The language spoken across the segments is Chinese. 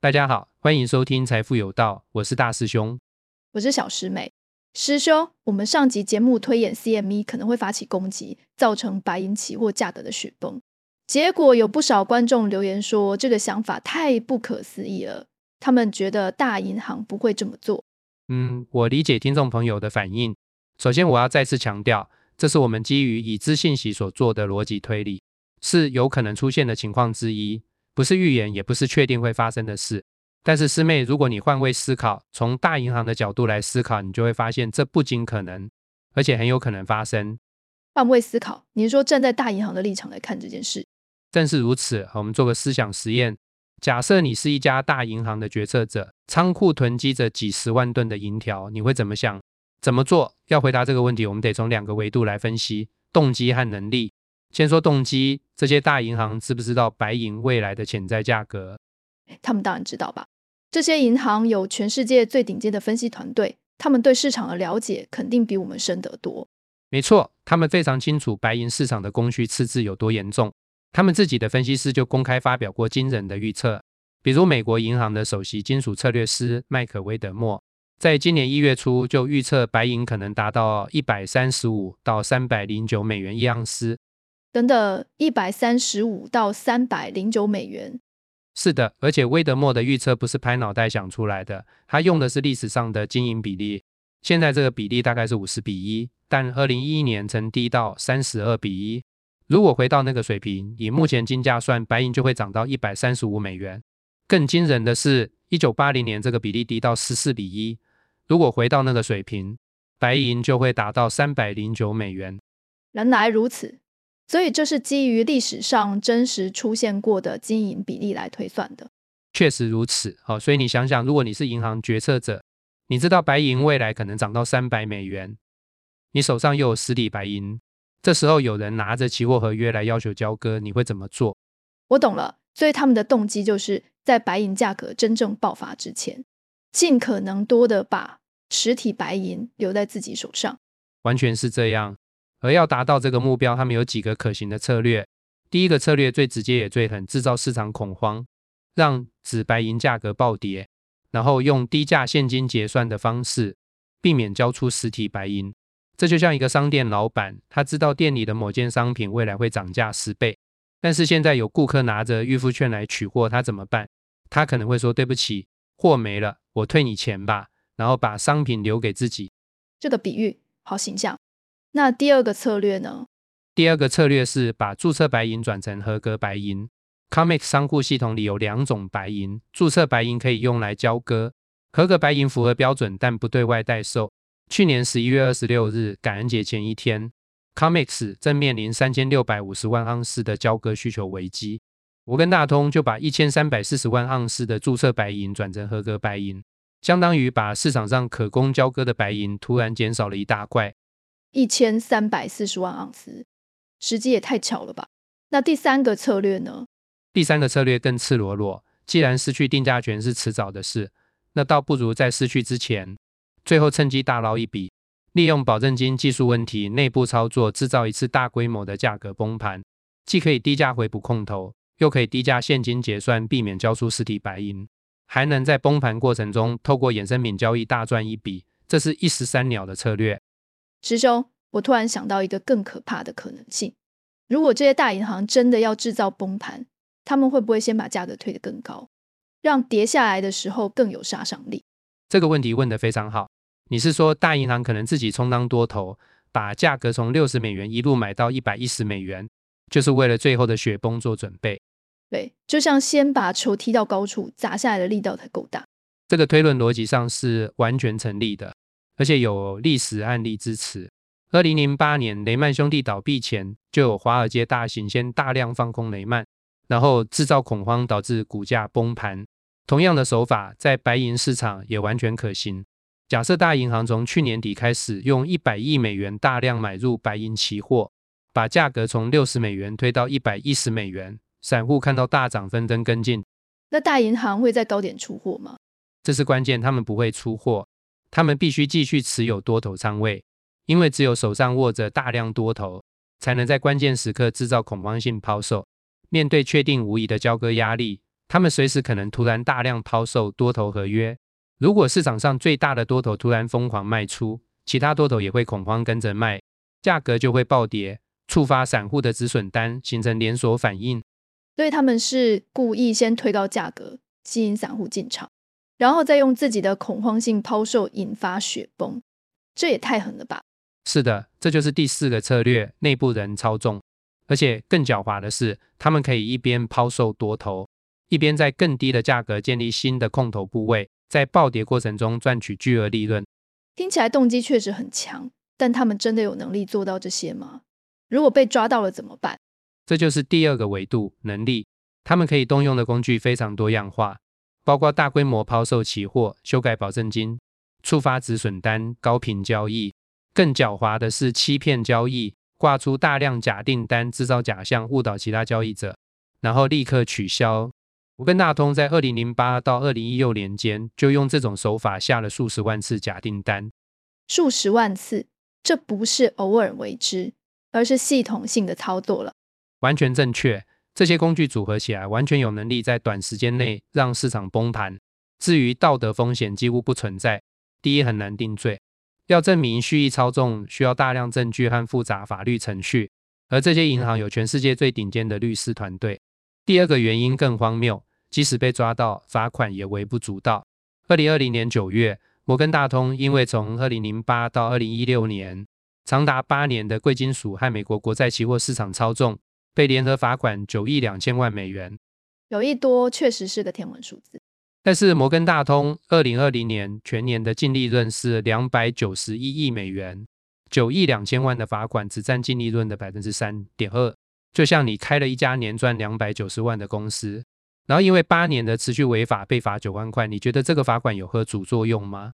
大家好，欢迎收听财富有道，我是大师兄。 我是小师妹。师兄，我们上集节目推演 CME 可能会发起攻击，造成白银期货价格的雪崩。结果有不少观众留言说，这个想法太不可思议了，他们觉得大银行不会这么做。 我理解听众朋友的反应。首先我要再次强调，这是我们基于已知信息所做的逻辑推理，是有可能出现的情况之一，不是预言，也不是确定会发生的事。但是师妹，如果你换位思考，从大银行的角度来思考，你就会发现这不仅可能，而且很有可能发生。 换位思考，你是说站在大银行的立场来看这件事？ 正是如此，我们做个思想实验。假设你是一家大银行的决策者，仓库囤积着几十万吨的银条，你会怎么想？怎么做？要回答这个问题，我们得从两个维度来分析：动机和能力。先说动机，这些大银行知不知道白银未来的潜在价格？ 他们当然知道吧。这些银行有全世界最顶尖的分析团队，他们对市场的了解肯定比我们深得多。 没错，他们非常清楚白银市场的供需赤字有多严重。他们自己的分析师就公开发表过惊人的预测，比如美国银行的首席金属策略师麦克威德莫，在今年1月初就预测白银可能达到135到309美元一盎司。 等等，135到309美元。 是的，而且威德莫的预测不是拍脑袋想出来的，他用的是历史上的金银比例。现在这个比例大概是50:1，但2011年曾低到32:1。如果回到那个水平，以目前金价算，白银就会涨到135美元。更惊人的是，1980年这个比例低到14:1。如果回到那个水平，白银就会达到309美元。 原来如此，所以这是基于历史上真实出现过的金银比例来推算的。 确实如此。所以你想想，如果你是银行决策者，你知道白银未来可能涨到300美元，你手上又有实体白银，这时候有人拿着期货合约来要求交割，你会怎么做？ 我懂了，所以他们的动机就是在白银价格真正爆发之前，尽可能多的把实体白银留在自己手上。 完全是这样。而要达到这个目标，他们有几个可行的策略。第一个策略最直接也最狠，制造市场恐慌，让纸白银价格暴跌，然后用低价现金结算的方式避免交出实体白银。这就像一个商店老板，他知道店里的某件商品未来会涨价10倍，但是现在有顾客拿着预付券来取货，他怎么办？他可能会说，对不起，货没了，我退你钱吧，然后把商品留给自己。 这个比喻好形象。那第二个策略呢？ 第二个策略是把注册白银转成合格白银。COMEX 仓库系统里有2种白银，注册白银可以用来交割，合格白银符合标准但不对外代售。去年11月26日感恩节前一天， COMEX 正面临3650万盎司的交割需求危机。我跟大通就把1340万盎司的注册白银转成合格白银，相当于把市场上可供交割的白银突然减少了一大块。 1340万盎司，时机也太巧了吧。那第三个策略呢？ 第三个策略更赤裸裸，既然失去定价权是迟早的事，那倒不如在失去之前，最后趁机大捞一笔，利用保证金技术问题内部操作，制造一次大规模的价格崩盘，既可以低价回补空头，又可以低价现金结算，避免交出实体白银，还能在崩盘过程中透过衍生品交易大赚一笔，这是一石三鸟的策略。 师兄，我突然想到一个更可怕的可能性。如果这些大银行真的要制造崩盘，他们会不会先把价格推得更高，让跌下来的时候更有杀伤力？ 这个问题问得非常好。你是说大银行可能自己充当多头，把价格从60美元一路买到110美元，就是为了最后的雪崩做准备？ 对，就像先把球踢到高处，砸下来的力道才够大。 这个推论逻辑上是完全成立的，而且有历史案例支持。2008年雷曼兄弟倒闭前，就有华尔街大行先大量放空雷曼，然后制造恐慌，导致股价崩盘。同样的手法在白银市场也完全可行。假设大银行从去年底开始用100亿美元大量买入白银期货，把价格从60美元推到110美元，散户看到大涨纷纷跟进。 那大银行会在高点出货吗？ 这是关键，他们不会出货，他们必须继续持有多头仓位，因为只有手上握着大量多头，才能在关键时刻制造恐慌性抛售。面对确定无疑的交割压力， 他们随时可能突然大量抛售多头合约。如果市场上最大的多头突然疯狂卖出，其他多头也会恐慌跟着卖，价格就会暴跌，触发散户的止损单，形成连锁反应。 所以他们是故意先推高价格，吸引散户进场，然后再用自己的恐慌性抛售引发雪崩，这也太狠了吧。 是的，这就是第4个策略，内部人操纵。而且更狡猾的是，他们可以一边抛售多头，一边在更低的价格建立新的空头部位，在暴跌过程中赚取巨额利润。 听起来动机确实很强，但他们真的有能力做到这些吗？如果被抓到了怎么办？ 这就是第2个维度，能力。他们可以动用的工具非常多样化，包括大规模抛售期货、修改保证金、触发止损单、高频交易。更狡猾的是欺骗交易，挂出大量假订单，制造假象，误导其他交易者，然后立刻取消。摩根大通在2008到2016年间就用这种手法下了数十万次假订单。 数十万次，这不是偶尔为之，而是系统性的操作了。 完全正确，这些工具组合起来，完全有能力在短时间内让市场崩盘。至于道德风险几乎不存在。第一，很难定罪，要证明蓄意操纵需要大量证据和复杂法律程序，而这些银行有全世界最顶尖的律师团队。第2个原因更荒谬，即使被抓到，罚款也微不足道。2020年9月，摩根大通因为从2008到2016年长达8年的贵金属和美国国债期货市场操纵，被联合罚款9亿2千万美元。 有一多确实是个天文数字。 但是摩根大通2020年全年的净利润是291亿美元，9亿2千万的罚款只占净利润的 3.2%， 就像你开了一家年赚290万的公司，然后因为8年的持续违法被罚9万块，你觉得这个罚款有何主作用吗？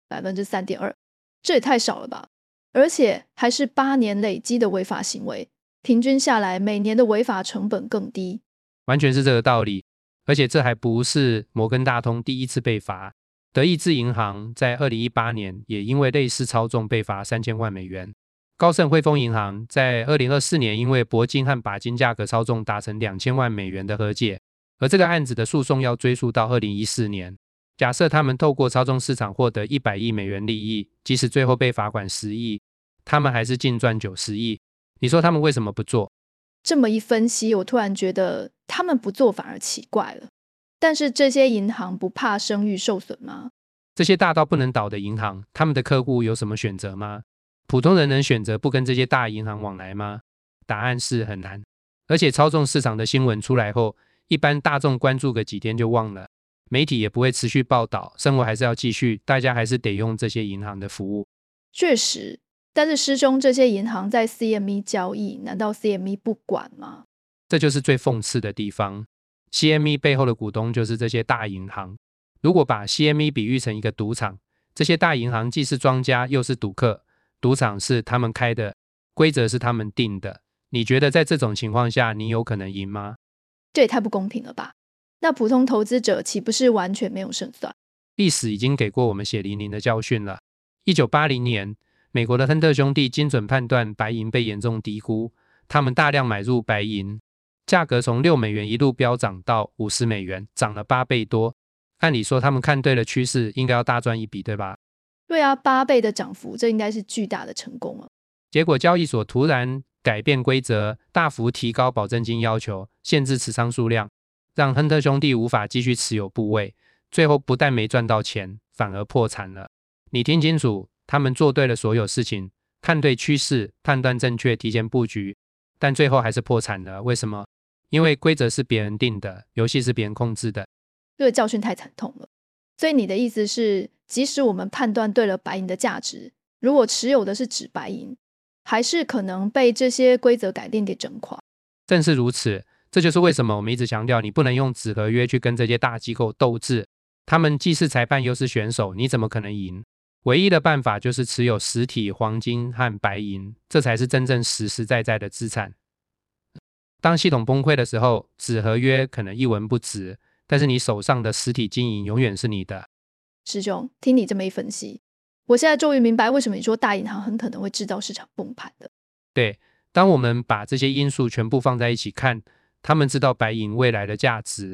3.2%， 这也太少了吧。而且还是8年累积的违法行为，平均下来每年的违法成本更低。 完全是这个道理。而且这还不是摩根大通第一次被罚，德意志银行在2018年也因为类似操纵被罚3000万美元。高盛汇丰银行在2024年因为铂金和钯金价格操纵达成2000万美元的和解，而这个案子的诉讼要追溯到2014年。假设他们透过操纵市场获得100亿美元利益，即使最后被罚款10亿，他们还是净赚90亿。你说他们为什么不做？ 这么一分析，我突然觉得他们不做反而奇怪了。但是这些银行不怕声誉受损吗？ 这些大到不能倒的银行，他们的客户有什么选择吗？普通人能选择不跟这些大银行往来吗？答案是很难。而且操纵市场的新闻出来后，一般大众关注个几天就忘了，媒体也不会持续报道，生活还是要继续，大家还是得用这些银行的服务。 确实，但是师兄，这些银行在 CME 交易，难道 CME 不管吗？ 这就是最讽刺的地方。CME 背后的股东就是这些大银行。如果把 CME 比喻成一个赌场，这些大银行既是庄家又是赌客，赌场是他们开的，规则是他们定的。你觉得在这种情况下，你有可能赢吗？ 这也太不公平了吧。那普通投资者岂不是完全没有胜算？ 历史已经给过我们血淋淋的教训了。1980年，美国的亨特兄弟精准判断白银被严重低估，他们大量买入白银，价格从6美元一路飙涨到50美元，涨了8倍多。按理说他们看对了趋势，应该要大赚一笔，对吧？ 对啊，8倍的涨幅，这应该是巨大的成功了。 结果交易所突然改变规则，大幅提高保证金要求，限制持仓数量，让亨特兄弟无法继续持有部位，最后不但没赚到钱，反而破产了。你听清楚，他们做对了所有事情，看对趋势，判断正确，提前布局，但最后还是破产了。为什么？因为规则是别人定的，游戏是别人控制的。 这个教训太惨痛了。所以你的意思是，即使我们判断对了白银的价值，如果持有的是纸白银，还是可能被这些规则改定给整垮。 正是如此，这就是为什么我们一直强调，你不能用纸合约去跟这些大机构斗智。他们既是裁判又是选手，你怎么可能赢？唯一的办法就是持有实体黄金和白银，这才是真正实实在在的资产。当系统崩溃的时候，纸合约可能一文不值，但是你手上的实体金银永远是你的。 师兄，听你这么一分析，我现在终于明白为什么你说大银行很可能会制造市场崩盘的。 对，当我们把这些因素全部放在一起看，他们知道白银未来的价值，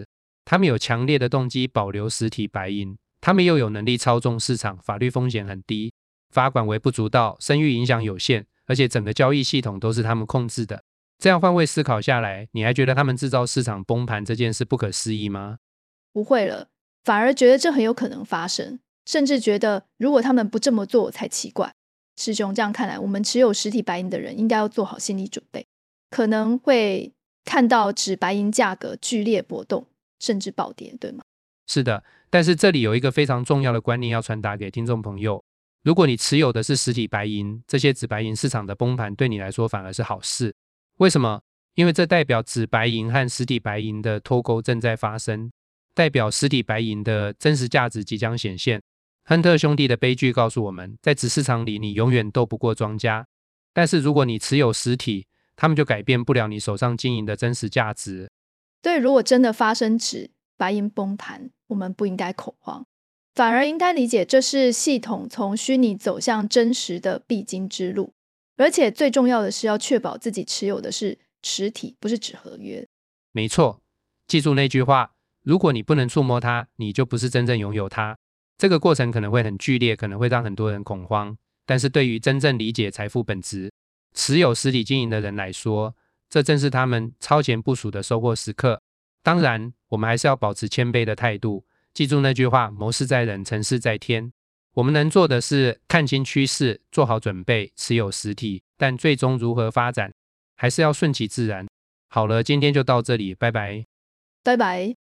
他们有强烈的动机保留实体白银，他们又有能力操纵市场，法律风险很低，罚款微不足道，声誉影响有限，而且整个交易系统都是他们控制的。这样换位思考下来，你还觉得他们制造市场崩盘这件事不可思议吗？ 不会了，反而觉得这很有可能发生，甚至觉得如果他们不这么做才奇怪。师兄，这样看来，我们持有实体白银的人应该要做好心理准备，可能会看到纸白银价格剧烈波动，甚至暴跌，对吗？ 是的，但是这里有一个非常重要的观念要传达给听众朋友，如果你持有的是实体白银，这些纸白银市场的崩盘对你来说反而是好事。为什么？因为这代表纸白银和实体白银的脱钩正在发生，代表实体白银的真实价值即将显现。亨特兄弟的悲剧告诉我们，在纸市场里你永远斗不过庄家，但是如果你持有实体，他们就改变不了你手上经营的真实价值。 对，如果真的发生纸白银崩盘，我们不应该恐慌，反而应该理解这是系统从虚拟走向真实的必经之路，而且最重要的是要确保自己持有的是实体，不是纸合约。 没错，记住那句话，如果你不能触摸它，你就不是真正拥有它。这个过程可能会很剧烈，可能会让很多人恐慌，但是对于真正理解财富本质、持有实体经营的人来说，这正是他们超前部署的收获时刻。当然，我们还是要保持谦卑的态度，记住那句话，谋事在人，成事在天。我们能做的是看清趋势，做好准备，持有实体，但最终如何发展，还是要顺其自然。好了，今天就到这里，拜拜。 拜拜。